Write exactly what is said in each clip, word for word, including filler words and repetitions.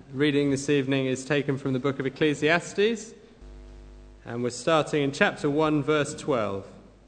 reading this evening is taken from the book of Ecclesiastes, and we're starting in chapter one, verse twelve.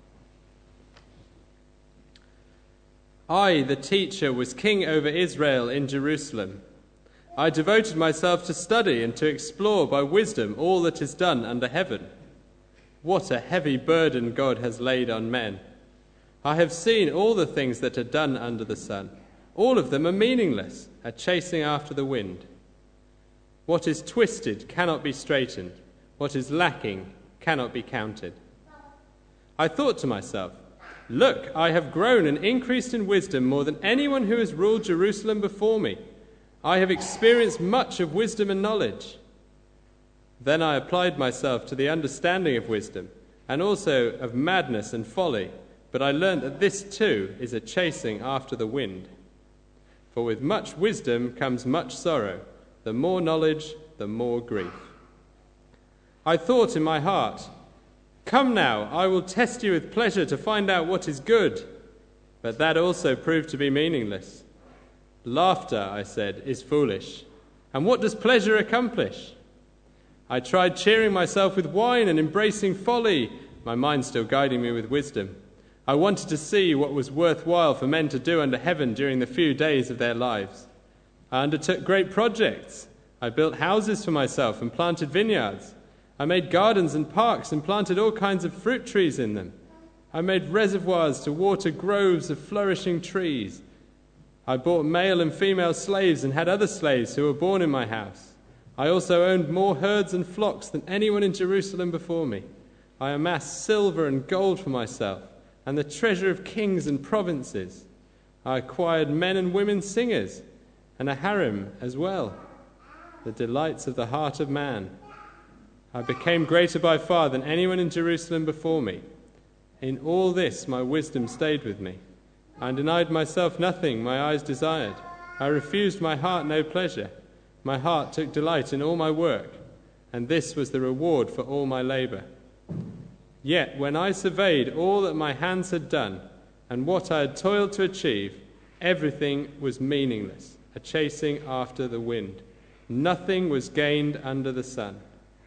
I, the teacher, was king over Israel in Jerusalem. I devoted myself to study and to explore by wisdom all that is done under heaven. What a heavy burden God has laid on men. I have seen all the things that are done under the sun. All of them are meaningless, a chasing after the wind. What is twisted cannot be straightened. What is lacking cannot be counted. I thought to myself, look, I have grown and increased in wisdom more than anyone who has ruled Jerusalem before me. I have experienced much of wisdom and knowledge. Then I applied myself to the understanding of wisdom, and also of madness and folly, but I learned that this too is a chasing after the wind. For with much wisdom comes much sorrow. The more knowledge, the more grief. I thought in my heart, come now, I will test you with pleasure to find out what is good. But that also proved to be meaningless. Laughter, I said, is foolish. And what does pleasure accomplish? I tried cheering myself with wine and embracing folly, my mind still guiding me with wisdom. I wanted to see what was worthwhile for men to do under heaven during the few days of their lives. I undertook great projects. I built houses for myself and planted vineyards. I made gardens and parks and planted all kinds of fruit trees in them. I made reservoirs to water groves of flourishing trees. I bought male and female slaves and had other slaves who were born in my house. I also owned more herds and flocks than anyone in Jerusalem before me. I amassed silver and gold for myself and the treasure of kings and provinces. I acquired men and women singers and a harem as well, the delights of the heart of man. I became greater by far than anyone in Jerusalem before me. In all this my wisdom stayed with me. I denied myself nothing my eyes desired. I refused my heart no pleasure. My heart took delight in all my work, and this was the reward for all my labor. Yet when I surveyed all that my hands had done, and what I had toiled to achieve, everything was meaningless, a chasing after the wind. Nothing was gained under the sun.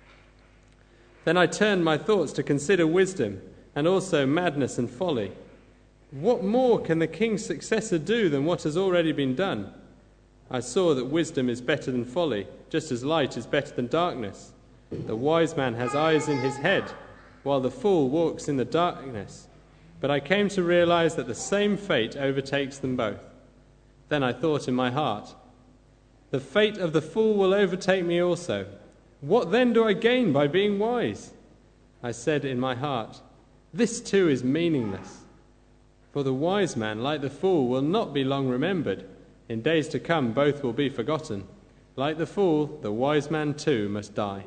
Then I turned my thoughts to consider wisdom, and also madness and folly. What more can the king's successor do than what has already been done? I saw that wisdom is better than folly, just as light is better than darkness. The wise man has eyes in his head, while the fool walks in the darkness. But I came to realize that the same fate overtakes them both. Then I thought in my heart, the fate of the fool will overtake me also. What then do I gain by being wise? I said in my heart, this too is meaningless. For the wise man, like the fool, will not be long remembered. In days to come both will be forgotten. Like the fool, the wise man too must die.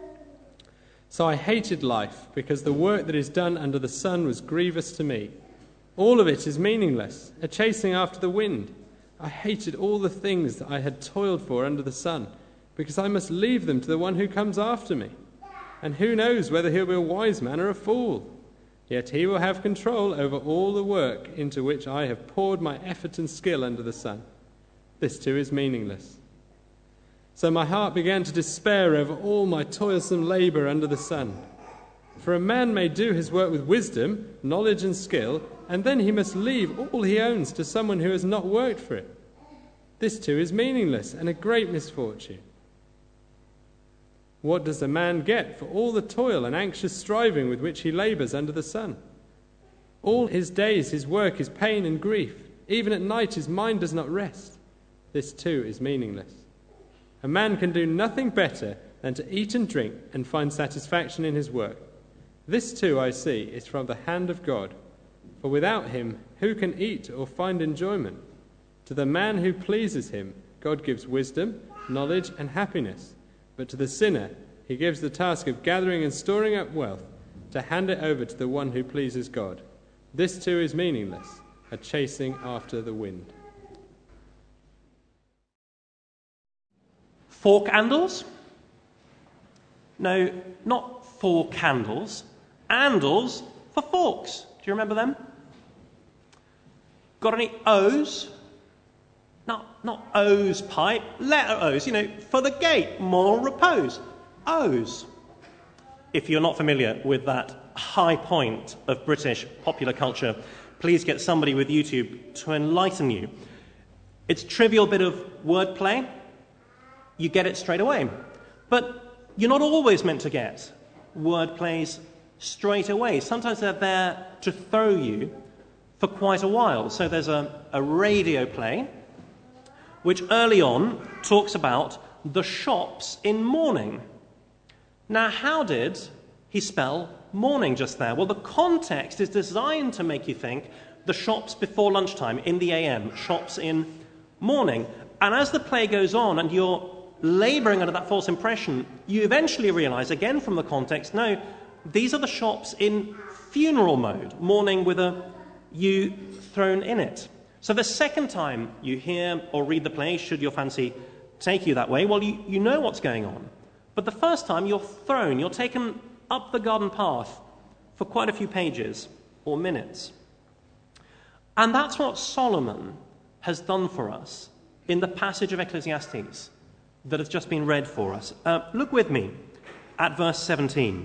So I hated life, because the work that is done under the sun was grievous to me. All of it is meaningless, a chasing after the wind. I hated all the things that I had toiled for under the sun, because I must leave them to the one who comes after me. And who knows whether he'll be a wise man or a fool? Yet he will have control over all the work into which I have poured my effort and skill under the sun. This too is meaningless. So my heart began to despair over all my toilsome labor under the sun. For a man may do his work with wisdom, knowledge and skill, and then he must leave all he owns to someone who has not worked for it. This too is meaningless and a great misfortune. What does a man get for all the toil and anxious striving with which he labors under the sun? All his days his work is pain and grief. Even at night his mind does not rest. This too is meaningless. A man can do nothing better than to eat and drink and find satisfaction in his work. This too, I see, is from the hand of God. For without him, who can eat or find enjoyment? To the man who pleases him, God gives wisdom, knowledge, and happiness. But to the sinner, he gives the task of gathering and storing up wealth, to hand it over to the one who pleases God. This too is meaningless, a chasing after the wind. Four candles? No, not four candles. Handles for forks. Do you remember them? Got any O's? Not, not O's pipe, letter O's, you know, for the gate, more repose. O's. If you're not familiar with that high point of British popular culture, please get somebody with YouTube to enlighten you. It's a trivial bit of wordplay. You get it straight away. But you're not always meant to get wordplays straight away. Sometimes they're there to throw you for quite a while. So there's a, a radio play which early on talks about the shops in mourning. Now, how did he spell morning just there? Well, the context is designed to make you think the shops before lunchtime, in the A M, shops in morning. And as the play goes on and you're labouring under that false impression, you eventually realise, again from the context, no, these are the shops in funeral mode, mourning with a U thrown in it. So the second time you hear or read the play, should your fancy take you that way, well, you, you know what's going on. But the first time you're thrown, you're taken up the garden path for quite a few pages or minutes. And that's what Solomon has done for us in the passage of Ecclesiastes that has just been read for us. Uh, look with me at verse seventeen.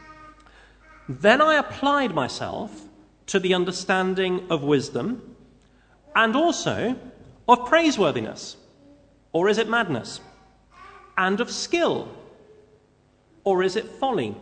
Then I applied myself to the understanding of wisdom and also of praiseworthiness, or is it madness? And of skill, or is it folly?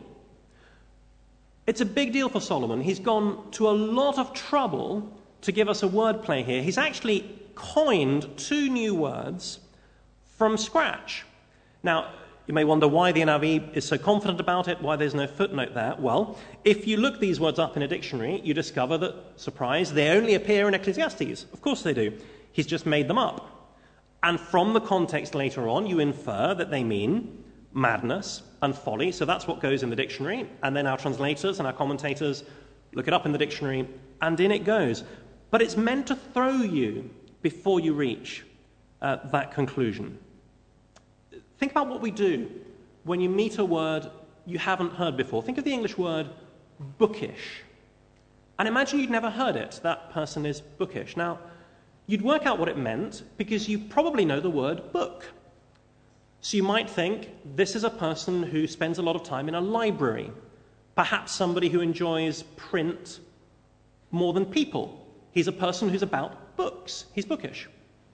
It's a big deal for Solomon. He's gone to a lot of trouble to give us a wordplay here. He's actually coined two new words from scratch. Now, you may wonder why the N I V is so confident about it, why there's no footnote there. Well, if you look these words up in a dictionary, you discover that, surprise, they only appear in Ecclesiastes. Of course they do. He's just made them up. And from the context later on, you infer that they mean madness and folly. So that's what goes in the dictionary. And then our translators and our commentators look it up in the dictionary, and in it goes. But it's meant to throw you before you reach uh, that conclusion. Think about what we do when you meet a word you haven't heard before. Think of the English word bookish. And imagine you'd never heard it. That person is bookish. Now, you'd work out what it meant because you probably know the word book. So you might think this is a person who spends a lot of time in a library, perhaps somebody who enjoys print more than people. He's a person who's about books. He's bookish.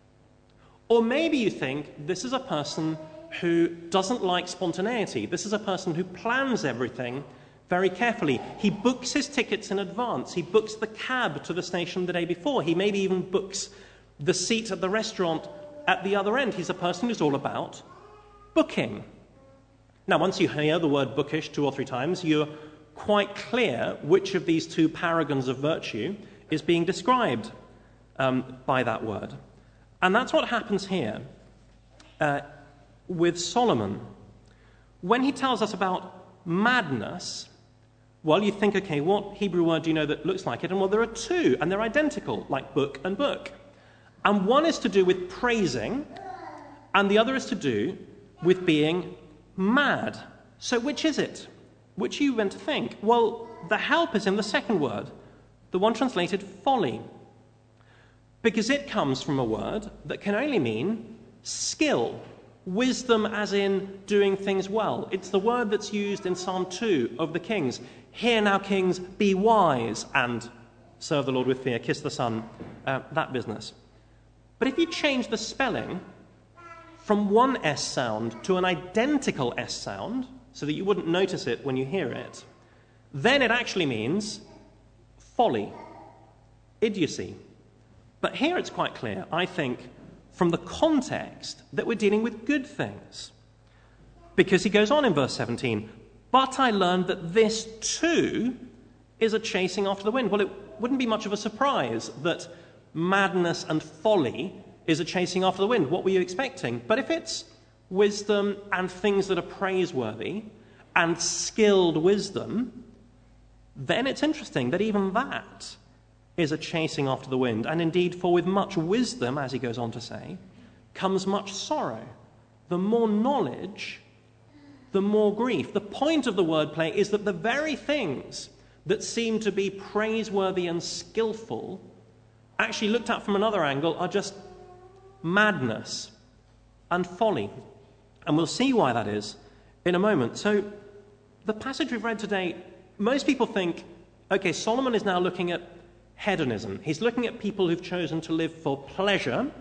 Or maybe you think this is a person who doesn't like spontaneity. This is a person who plans everything very carefully. He books his tickets in advance. He books the cab to the station the day before. He maybe even books the seat at the restaurant at the other end. He's a person who's all about booking. Now, once you hear the word bookish two or three times, you're quite clear which of these two paragons of virtue is being described um, by that word. And that's what happens here uh, with Solomon. When he tells us about madness, well, you think, okay, what Hebrew word do you know that looks like it? And well, there are two, and they're identical, like book and book. And one is to do with praising, and the other is to do with being mad. So which is it? Which are you meant to think? Well, the help is in the second word, the one translated folly, because it comes from a word that can only mean skill, wisdom as in doing things well. It's the word that's used in Psalm two of the Kings. Hear now, kings, be wise and serve the Lord with fear, kiss the Son, uh, that business. But if you change the spelling from one S sound to an identical S sound, so that you wouldn't notice it when you hear it, then it actually means folly, idiocy. But here it's quite clear, I think, from the context that we're dealing with good things. Because he goes on in verse seventeen, but I learned that this too is a chasing after the wind. Well, it wouldn't be much of a surprise that madness and folly is a chasing after the wind. What were you expecting? But if it's wisdom and things that are praiseworthy and skilled wisdom, then it's interesting that even that is a chasing after the wind. And indeed, for with much wisdom, as he goes on to say, comes much sorrow. The more knowledge, the more grief. The point of the wordplay is that the very things that seem to be praiseworthy and skillful, actually looked at from another angle, are just madness and folly. And we'll see why that is in a moment. So the passage we've read today, most people think, okay, Solomon is now looking at hedonism. He's looking at people who've chosen to live for pleasure,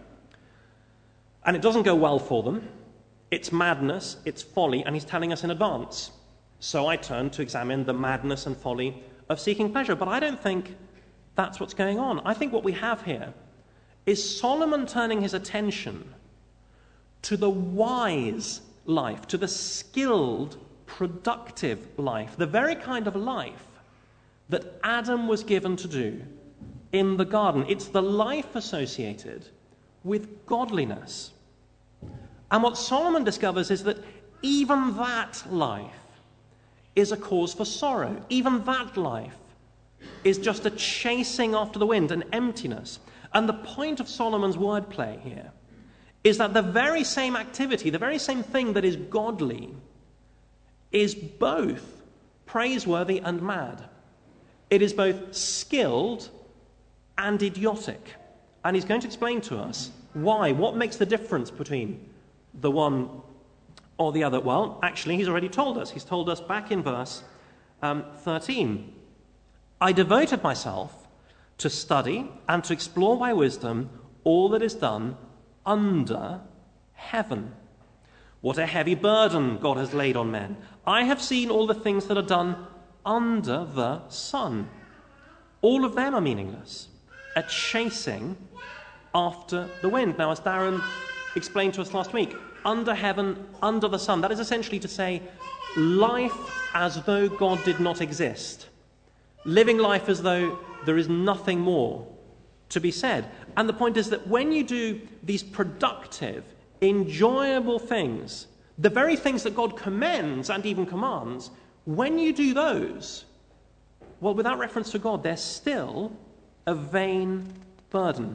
and it doesn't go well for them. It's madness, it's folly, and he's telling us in advance. So I turn to examine the madness and folly of seeking pleasure. But I don't think that's what's going on. I think what we have here is Solomon turning his attention to the wise life, to the skilled, productive life, the very kind of life that Adam was given to do in the garden. It's the life associated with godliness. And what Solomon discovers is that even that life is a cause for sorrow. Even that life is just a chasing after the wind, an emptiness. And the point of Solomon's wordplay here is that the very same activity, the very same thing that is godly, is both praiseworthy and mad. It is both skilled and idiotic. And he's going to explain to us why, what makes the difference between the one or the other. Well, actually, he's already told us. He's told us back in verse um, thirteen. I devoted myself to study and to explore by wisdom all that is done under heaven. What a heavy burden God has laid on men. I have seen all the things that are done under the sun. All of them are meaningless, a chasing after the wind. Now, as Darren explained to us last week, under heaven, under the sun, that is essentially to say life as though God did not exist. Living life as though there is nothing more to be said. And the point is that when you do these productive, enjoyable things, the very things that God commends and even commands, when you do those, well, without reference to God, they're still a vain burden.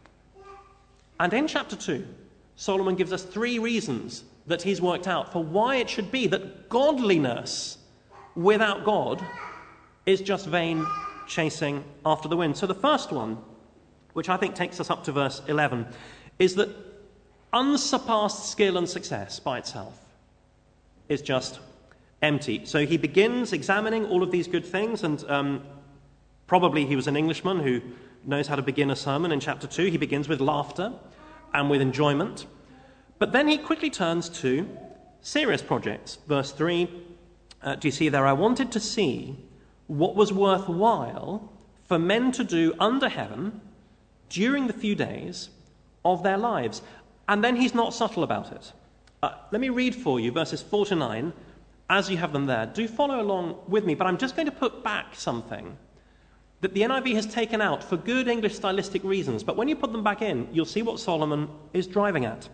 And in chapter two, Solomon gives us three reasons that he's worked out for why it should be that godliness without God is just vain chasing after the wind. So the first one, which I think takes us up to verse eleven, is that unsurpassed skill and success by itself is just empty. So he begins examining all of these good things, and um, probably he was an Englishman who knows how to begin a sermon in chapter two. He begins with laughter and with enjoyment. But then he quickly turns to serious projects. Verse three, uh, do you see there? I wanted to see what was worthwhile for men to do under heaven during the few days of their lives. And then he's not subtle about it. Uh, let me read for you verses four to nine as you have them there. Do follow along with me, but I'm just going to put back something that the N I V has taken out for good English stylistic reasons. But when you put them back in, you'll see what Solomon is driving at.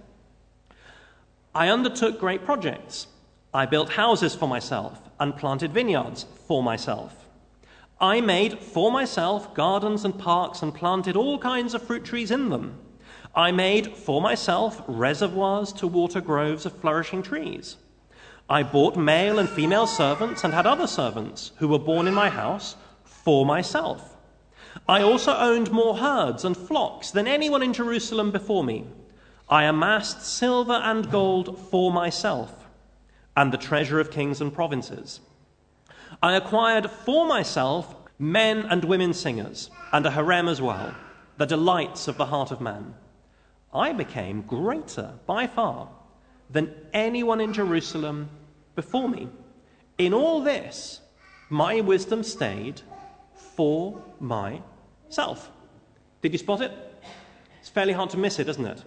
I undertook great projects. I built houses for myself and planted vineyards for myself. I made for myself gardens and parks and planted all kinds of fruit trees in them. I made for myself reservoirs to water groves of flourishing trees. I bought male and female servants and had other servants who were born in my house for myself. I also owned more herds and flocks than anyone in Jerusalem before me. I amassed silver and gold for myself and the treasure of kings and provinces. I acquired for myself men and women singers and a harem as well, the delights of the heart of man. I became greater by far than anyone in Jerusalem before me. In all this, my wisdom stayed for myself. Did you spot it? It's fairly hard to miss it, isn't it?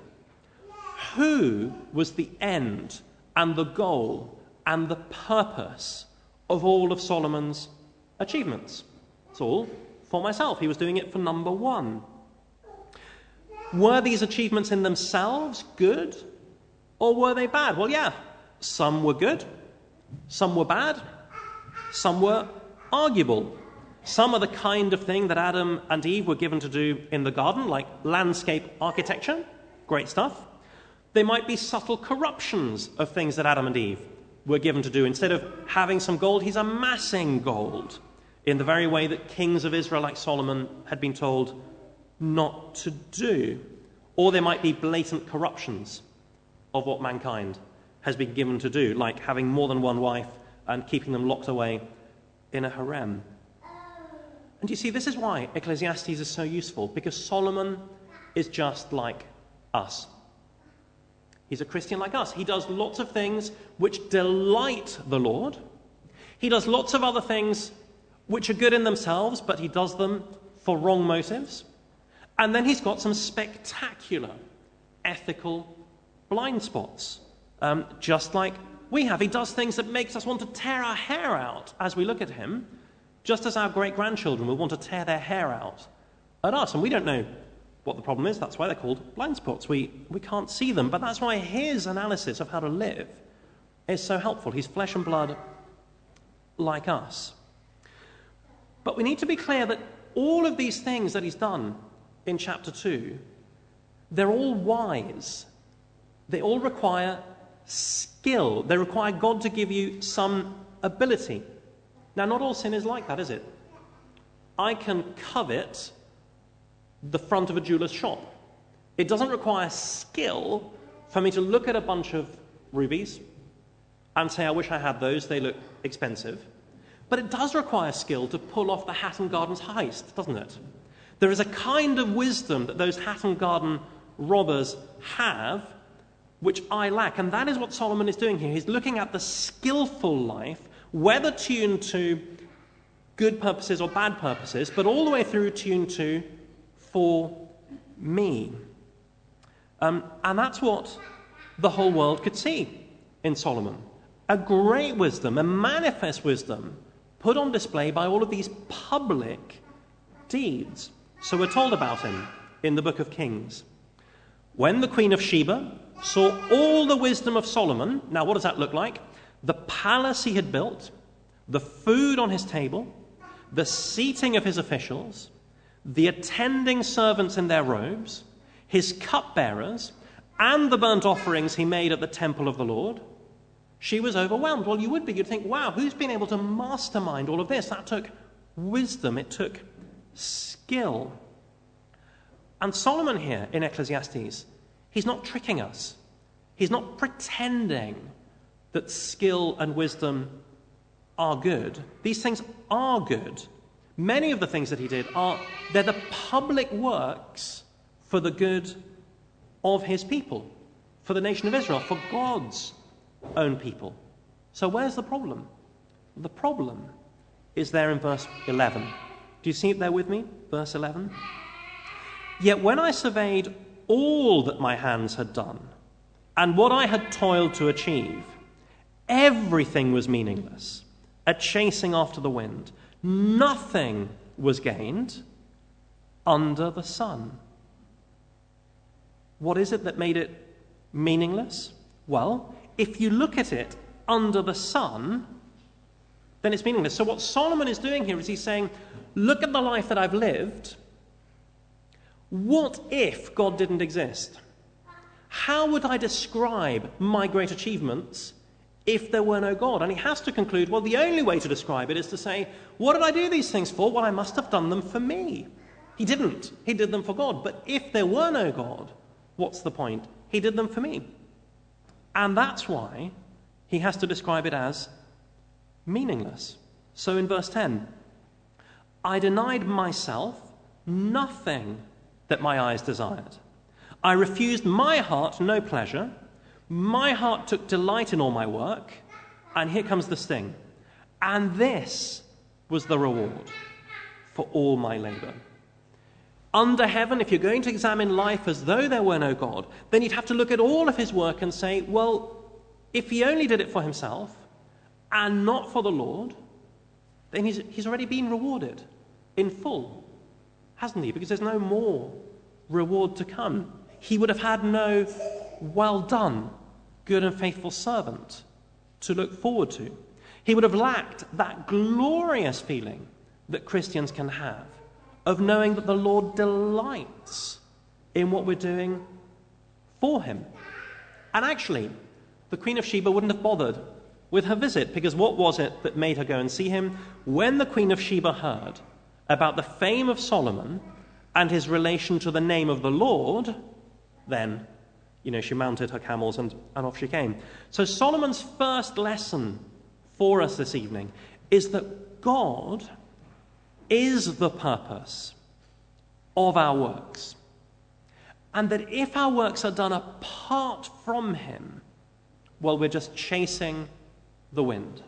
Who was the end and the goal and the purpose of all of Solomon's achievements? It's all for myself. He was doing it for number one. Were these achievements in themselves good, or were they bad? Well, yeah, some were good, some were bad, some were arguable. Some are the kind of thing that Adam and Eve were given to do in the garden, like landscape architecture. Great stuff. They might be subtle corruptions of things that Adam and Eve were given to do. Instead of having some gold, he's amassing gold in the very way that kings of Israel like Solomon had been told not to do. Or there might be blatant corruptions of what mankind has been given to do, like having more than one wife and keeping them locked away in a harem. And you see, this is why Ecclesiastes is so useful, because Solomon is just like us. He's a Christian like us. He does lots of things which delight the Lord. He does lots of other things which are good in themselves, but he does them for wrong motives. And then he's got some spectacular ethical blind spots, um, just like we have. He does things that makes us want to tear our hair out as we look at him, just as our great-grandchildren will want to tear their hair out at us. And we don't know what the problem is. That's why they're called blind spots. We, we can't see them. But that's why his analysis of how to live is so helpful. He's flesh and blood like us. But we need to be clear that all of these things that he's done in chapter two, they're all wise. They all require skill. They require God to give you some ability. Now, not all sin is like that, is it? I can covet the front of a jeweler's shop. It doesn't require skill for me to look at a bunch of rubies and say, I wish I had those, they look expensive. But it does require skill to pull off the Hatton Gardens heist, doesn't it? There is a kind of wisdom that those Hatton Garden robbers have, which I lack. And that is what Solomon is doing here. He's looking at the skillful life, whether tuned to good purposes or bad purposes, but all the way through tuned to for me. Um, and that's what the whole world could see in Solomon. A great wisdom, a manifest wisdom, put on display by all of these public deeds. So we're told about him in the book of Kings. When the Queen of Sheba saw all the wisdom of Solomon, now what does that look like? The palace he had built, the food on his table, the seating of his officials, the attending servants in their robes, his cupbearers, and the burnt offerings he made at the temple of the Lord, she was overwhelmed. Well, you would be. You'd think, wow, who's been able to mastermind all of this? That took wisdom. It took skill. And Solomon here in Ecclesiastes, he's not tricking us. He's not pretending that skill and wisdom are good. These things are good. Many of the things that he did are, they're the public works for the good of his people, for the nation of Israel, for God's own people. So where's the problem? The problem is there in verse eleven. Do you see it there with me? Verse eleven. Yet when I surveyed all that my hands had done, and what I had toiled to achieve, everything was meaningless, a chasing after the wind. Nothing was gained under the sun. What is it that made it meaningless? Well, if you look at it under the sun, then it's meaningless. So what Solomon is doing here is he's saying, look at the life that I've lived. What if God didn't exist? How would I describe my great achievements if there were no God? And he has to conclude, well, the only way to describe it is to say, what did I do these things for? Well, I must have done them for me. He didn't. He did them for God. But if there were no God, what's the point? He did them for me. And that's why he has to describe it as meaningless. So in verse ten, I denied myself nothing that my eyes desired. I refused my heart no pleasure. My heart took delight in all my work. And here comes the sting. And this was the reward for all my labor. Under heaven, if you're going to examine life as though there were no God, then you'd have to look at all of his work and say, well, if he only did it for himself and not for the Lord, then he's, he's already been rewarded in full, hasn't he? Because there's no more reward to come. He would have had no well done, good and faithful servant to look forward to. He would have lacked that glorious feeling that Christians can have of knowing that the Lord delights in what we're doing for him. And actually, the Queen of Sheba wouldn't have bothered with her visit, because what was it that made her go and see him? When the Queen of Sheba heard about the fame of Solomon and his relation to the name of the Lord, then, you know, she mounted her camels and, and off she came. So Solomon's first lesson for us this evening is that God is the purpose of our works. And that if our works are done apart from him, well, we're just chasing the wind.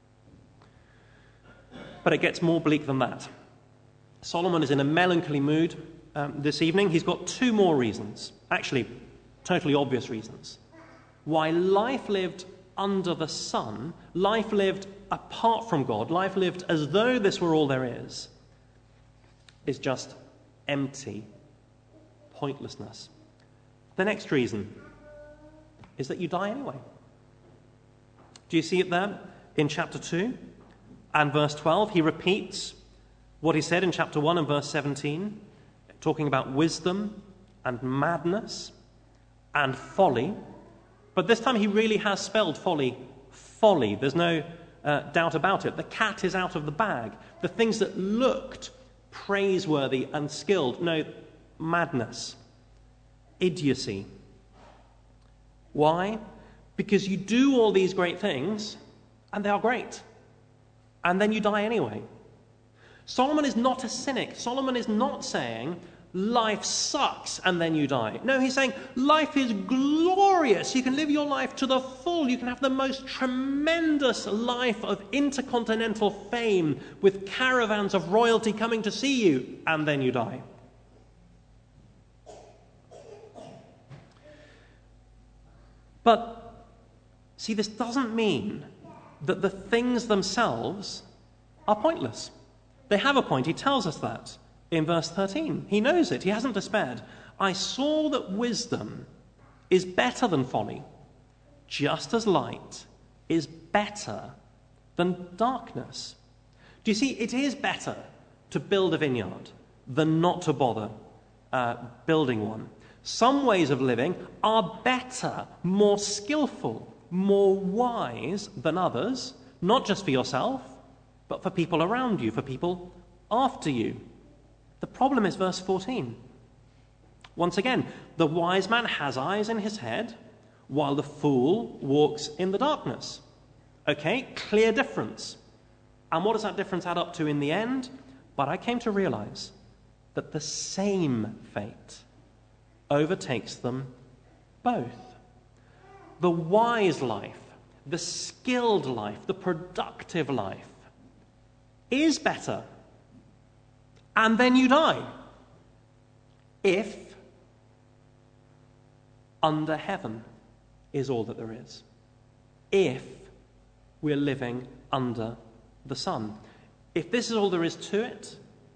But it gets more bleak than that. Solomon is in a melancholy mood um, this evening. He's got two more reasons, actually totally obvious reasons, why life lived under the sun, life lived apart from God, life lived as though this were all there is, is just empty pointlessness. The next reason is that you die anyway. Do you see it there in chapter two and verse twelve? He repeats what he said in chapter one and verse seventeen, talking about wisdom and madness and folly. But this time he really has spelled folly, folly. There's no uh, doubt about it. The cat is out of the bag. The things that looked praiseworthy and skilled, no, madness, idiocy. Why? Because you do all these great things, and they are great. And then you die anyway. Solomon is not a cynic. Solomon is not saying, life sucks and then you die. No, he's saying, life is glorious. You can live your life to the full. You can have the most tremendous life of intercontinental fame with caravans of royalty coming to see you, and then you die. But, see, this doesn't mean that the things themselves are pointless. They have a point. He tells us that in verse thirteen. He knows it. He hasn't despaired. I saw that wisdom is better than folly, just as light is better than darkness. Do you see, it is better to build a vineyard than not to bother uh, building one. Some ways of living are better, more skillful, more wise than others, not just for yourself, but for people around you, for people after you. The problem is verse fourteen. Once again, the wise man has eyes in his head, while the fool walks in the darkness. Okay, clear difference. And what does that difference add up to in the end? But I came to realize that the same fate overtakes them both. The wise life, the skilled life, the productive life is better. And then you die. If under heaven is all that there is. If we're living under the sun. If this is all there is to it,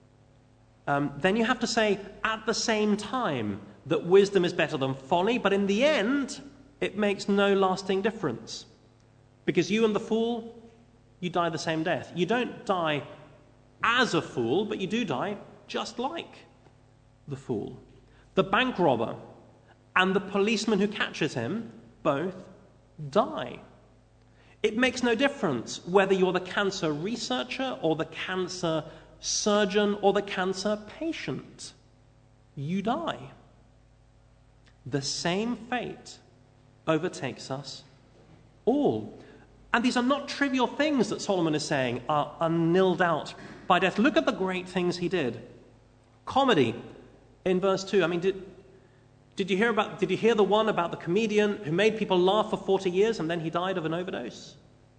um, then you have to say at the same time that wisdom is better than folly, but in the end, it makes no lasting difference. Because you and the fool, you die the same death. You don't die as a fool, but you do die just like the fool. The bank robber and the policeman who catches him both die. It makes no difference whether you're the cancer researcher or the cancer surgeon or the cancer patient. You die. The same fate overtakes us all. And these are not trivial things that Solomon is saying are, are nilled out by death. Look at the great things he did. Comedy in verse two. I mean, did, did you hear about? Did you hear the one about the comedian who made people laugh for forty years and then he died of an overdose?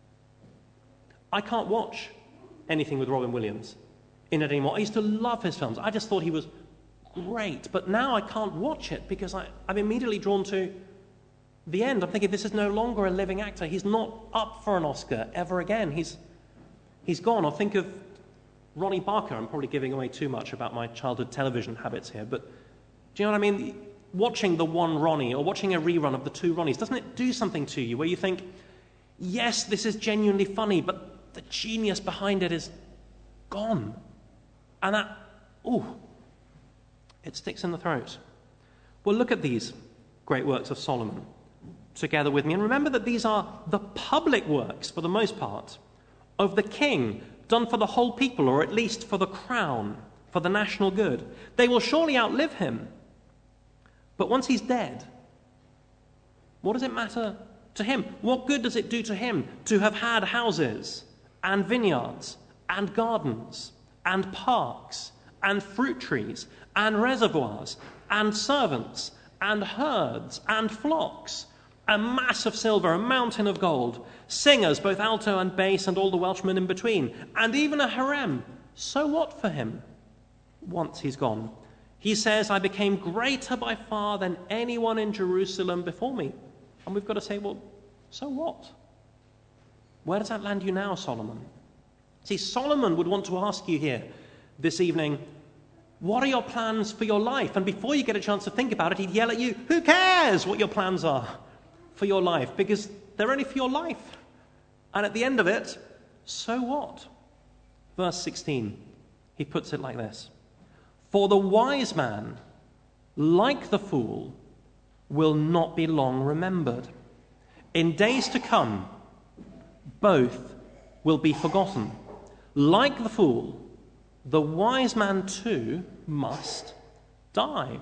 I can't watch anything with Robin Williams in it anymore. I used to love his films. I just thought he was great. But now I can't watch it because I, I'm immediately drawn to the end. I'm thinking this is no longer a living actor. He's not up for an Oscar ever again. He's he's gone. Or think of Ronnie Barker. I'm probably giving away too much about my childhood television habits here, but do you know what I mean? Watching the one Ronnie or watching a rerun of the two Ronnies, doesn't it do something to you where you think, yes, this is genuinely funny, but the genius behind it is gone. And that, ooh, it sticks in the throat. Well, look at these great works of Solomon together with me. And remember that these are the public works, for the most part, of the king, done for the whole people, or at least for the crown, for the national good. They will surely outlive him. But once he's dead, what does it matter to him? What good does it do to him to have had houses and vineyards and gardens and parks and fruit trees and reservoirs and servants and herds and flocks, a mass of silver, a mountain of gold, singers, both alto and bass, and all the Welshmen in between, and even a harem? So what for him once he's gone? He says, I became greater by far than anyone in Jerusalem before me. And we've got to say, well, so what? Where does that land you now, Solomon? See, Solomon would want to ask you here this evening, what are your plans for your life? And before you get a chance to think about it, he'd yell at you, who cares what your plans are for your life? Because they're only for your life. And at the end of it, so what? Verse sixteen, he puts it like this. For the wise man, like the fool, will not be long remembered. In days to come, both will be forgotten. Like the fool, the wise man too must die.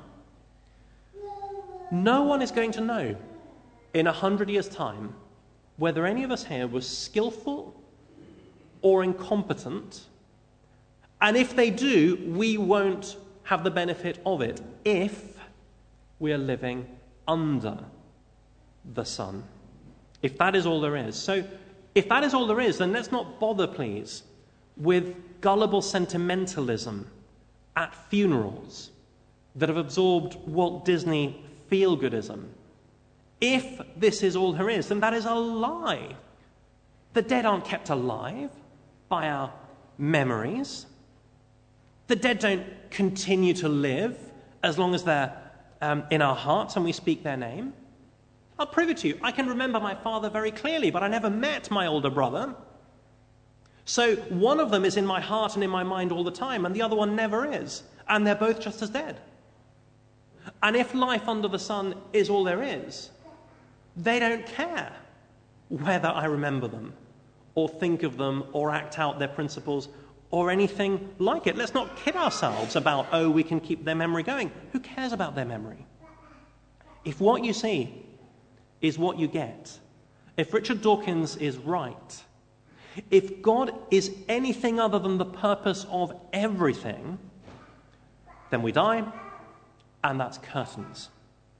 No one is going to know in a hundred years' time whether any of us here was skillful or incompetent. And if they do, we won't have the benefit of it if we are living under the sun. If that is all there is. So if that is all there is, then let's not bother, please, with gullible sentimentalism at funerals that have absorbed Walt Disney feel-goodism. If this is all there is, then that is a lie. The dead aren't kept alive by our memories. The dead don't continue to live as long as they're um, in our hearts and we speak their name. I'll prove it to you. I can remember my father very clearly, but I never met my older brother. So one of them is in my heart and in my mind all the time, and the other one never is. And they're both just as dead. And if life under the sun is all there is, they don't care whether I remember them or think of them or act out their principles or anything like it. Let's not kid ourselves about, oh, we can keep their memory going. Who cares about their memory? If what you see is what you get, if Richard Dawkins is right, if God is anything other than the purpose of everything, then we die, and that's curtains.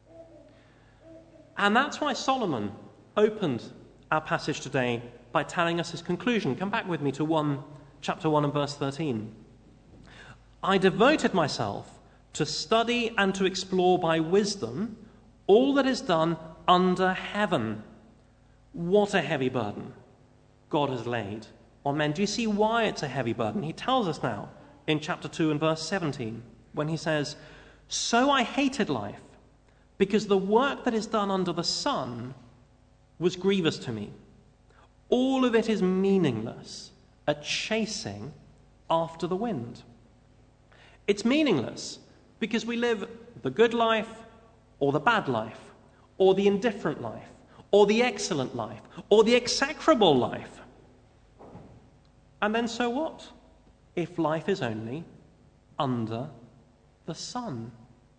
And that's why Solomon opened our passage today by telling us his conclusion. Come back with me to one, chapter one and verse thirteen. I devoted myself to study and to explore by wisdom all that is done under heaven. What a heavy burden God has laid on men. Do you see why it's a heavy burden? He tells us now in chapter two and verse seventeen when he says, so I hated life because the work that is done under the sun was grievous to me. All of it is meaningless, a chasing after the wind. It's meaningless because we live the good life or the bad life or the indifferent life or the excellent life or the execrable life. And then so what if life is only under the sun?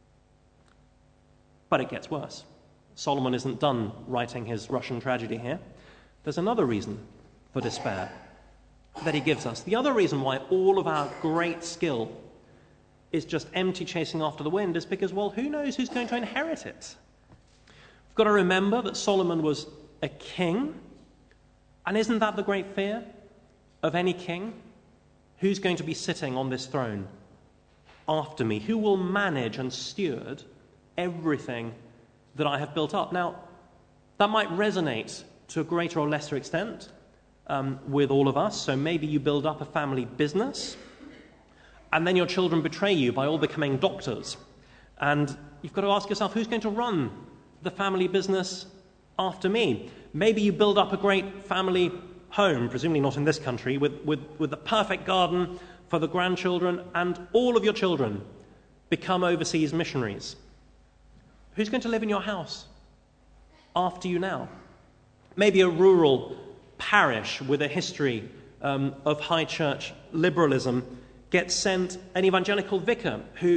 But it gets worse. Solomon isn't done writing his Russian tragedy here. There's another reason for despair that he gives us. The other reason why all of our great skill is just empty chasing after the wind is because, well, who knows who's going to inherit it? We've got to remember that Solomon was a king. And isn't that the great fear of any king? Who's going to be sitting on this throne after me? Who will manage and steward everything that I have built up? Now, that might resonate to a greater or lesser extent um, with all of us. So maybe you build up a family business, and then your children betray you by all becoming doctors. And you've got to ask yourself, who's going to run the family business after me? Maybe you build up a great family home, presumably not in this country, with, with, with the perfect garden for the grandchildren, and all of your children become overseas missionaries. Who's going to live in your house after you now? Maybe a rural parish with a history um, of high church liberalism gets sent an evangelical vicar who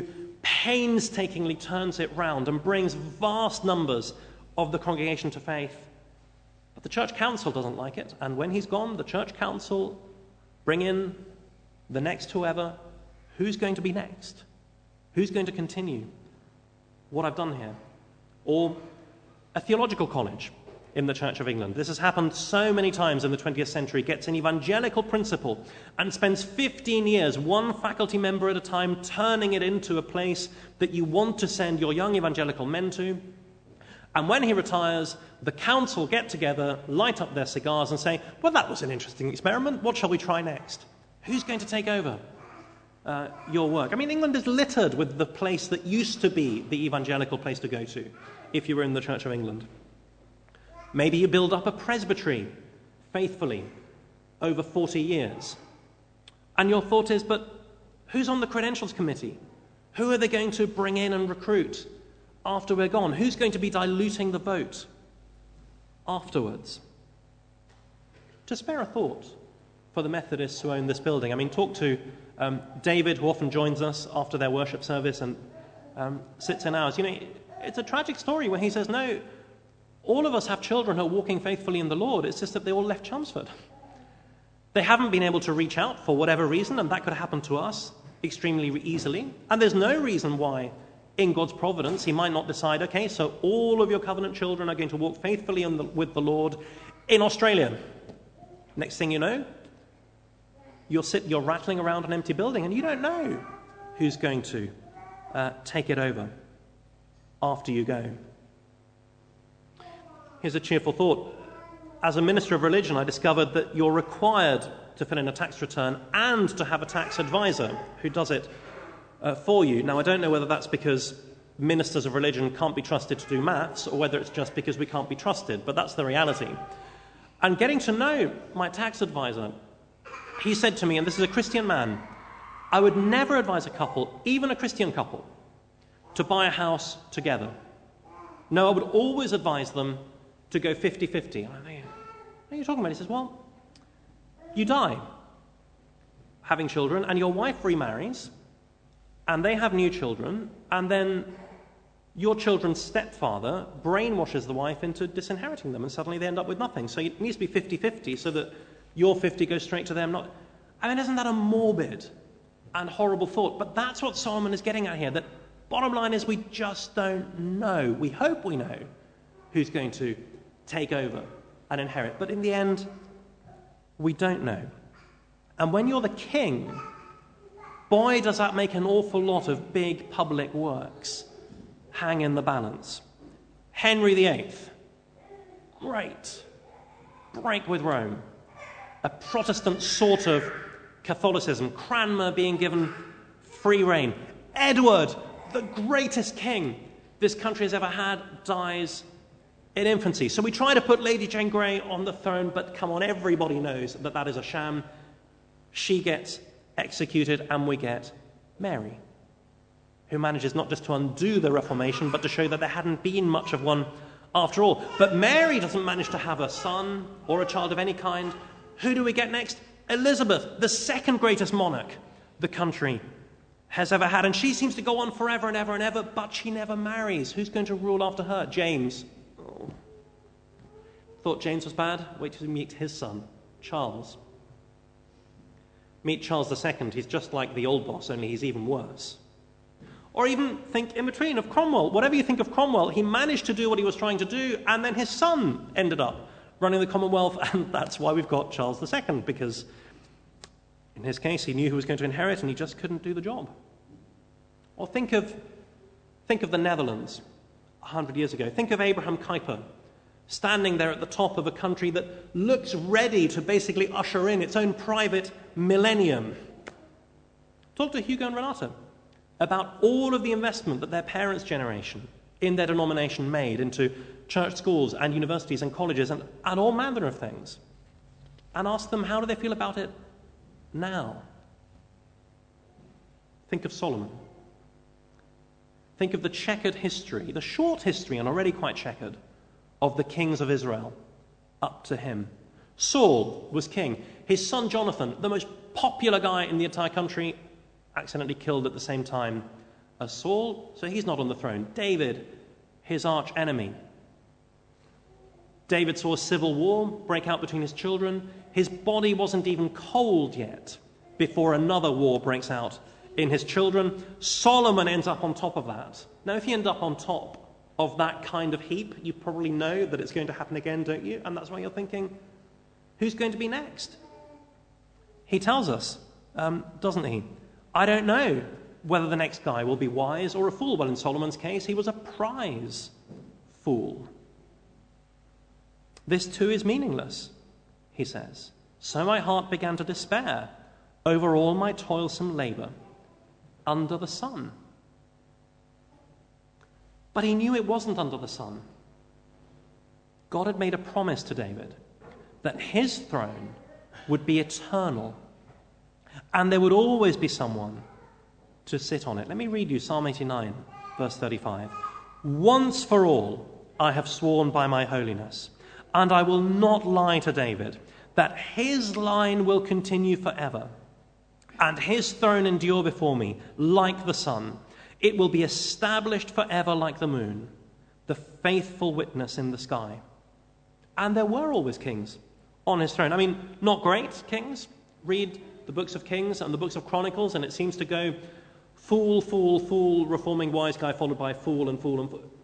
painstakingly turns it round and brings vast numbers of the congregation to faith. But the church council doesn't like it, and when he's gone, the church council bring in the next whoever. Who's going to be next? Who's going to continue what I've done here? Or a theological college in the Church of England. This has happened so many times in the twentieth century. Gets an evangelical principle and spends fifteen years, one faculty member at a time, turning it into a place that you want to send your young evangelical men to. And when he retires, the council get together, light up their cigars and say, well, that was an interesting experiment. What shall we try next? Who's going to take over uh, your work? I mean, England is littered with the place that used to be the evangelical place to go to if you were in the Church of England. Maybe you build up a presbytery faithfully over forty years. And your thought is, but who's on the credentials committee? Who are they going to bring in and recruit after we're gone? Who's going to be diluting the vote afterwards? To spare a thought for the Methodists who own this building. I mean, talk to um, David, who often joins us after their worship service and um, sits in ours. You know, it's a tragic story where he says, no, all of us have children who are walking faithfully in the Lord. It's just that they all left Chelmsford. They haven't been able to reach out for whatever reason, and that could happen to us extremely easily. And there's no reason why, in God's providence, he might not decide, okay, so all of your covenant children are going to walk faithfully in the, with the Lord in Australia. Next thing you know, you're, sit, you're rattling around an empty building, and you don't know who's going to uh, take it over after you go. Here's a cheerful thought. As a minister of religion, I discovered that you're required to fill in a tax return and to have a tax advisor who does it uh, for you. Now, I don't know whether that's because ministers of religion can't be trusted to do maths or whether it's just because we can't be trusted, but that's the reality. And getting to know my tax advisor, he said to me, and this is a Christian man, I would never advise a couple, even a Christian couple, to buy a house together. No, I would always advise them to go fifty-fifty. And I'm thinking, what are you talking about? He says, well, you die having children, and your wife remarries, and they have new children, and then your children's stepfather brainwashes the wife into disinheriting them, and suddenly they end up with nothing. So it needs to be fifty-fifty so that your fifty goes straight to them. Not, I mean, isn't that a morbid and horrible thought? But that's what Solomon is getting at here, that bottom line is we just don't know. We hope we know who's going to take over and inherit. But in the end, we don't know. And when you're the king, boy, does that make an awful lot of big public works hang in the balance. Henry the Eighth, great, break with Rome, a Protestant sort of Catholicism, Cranmer being given free rein. Edward, the greatest king this country has ever had, dies in infancy. So we try to put Lady Jane Grey on the throne, but come on, everybody knows that that is a sham. She gets executed, and we get Mary, who manages not just to undo the Reformation, but to show that there hadn't been much of one after all. But Mary doesn't manage to have a son or a child of any kind. Who do we get next? Elizabeth, the second greatest monarch the country has ever had. And she seems to go on forever and ever and ever, but she never marries. Who's going to rule after her? James. Oh. Thought James was bad? Wait till you meet his son, Charles. Meet Charles the Second. He's just like the old boss, only he's even worse. Or even think in between of Cromwell. Whatever you think of Cromwell, he managed to do what he was trying to do, and then his son ended up running the Commonwealth, and that's why we've got Charles the Second, because in his case, he knew who was going to inherit, and he just couldn't do the job. Or think of, think of the Netherlands a hundred years ago. Think of Abraham Kuyper, standing there at the top of a country that looks ready to basically usher in its own private millennium. Talk to Hugo and Renata about all of the investment that their parents' generation in their denomination made into church schools and universities and colleges and, and all manner of things. And ask them, how do they feel about it now? Think of Solomon. Think of the checkered history, the short history and already quite checkered, of the kings of Israel up to him. Saul was king. His son Jonathan, the most popular guy in the entire country, accidentally killed at the same time as Saul, so he's not on the throne. David, his arch enemy. David saw a civil war break out between his children. His body wasn't even cold yet before another war breaks out in his children. Solomon ends up on top of that. Now, if you end up on top of that kind of heap, you probably know that it's going to happen again, don't you? And that's why you're thinking, who's going to be next? He tells us, um, doesn't he? I don't know whether the next guy will be wise or a fool, but in Solomon's case, he was a prize fool. This too is meaningless, he says. So my heart began to despair over all my toilsome labor under the sun. But he knew it wasn't under the sun. God had made a promise to David that his throne would be eternal, and there would always be someone to sit on it. Let me read you Psalm eighty-nine, verse thirty-five. Once for all I have sworn by my holiness, and I will not lie to David, that his line will continue forever, and his throne endure before me like the sun. It will be established forever like the moon, the faithful witness in the sky. And there were always kings on his throne. I mean, not great kings. Read the books of Kings and the books of Chronicles, and it seems to go fool, fool, fool, reforming wise guy, followed by fool and fool and fool.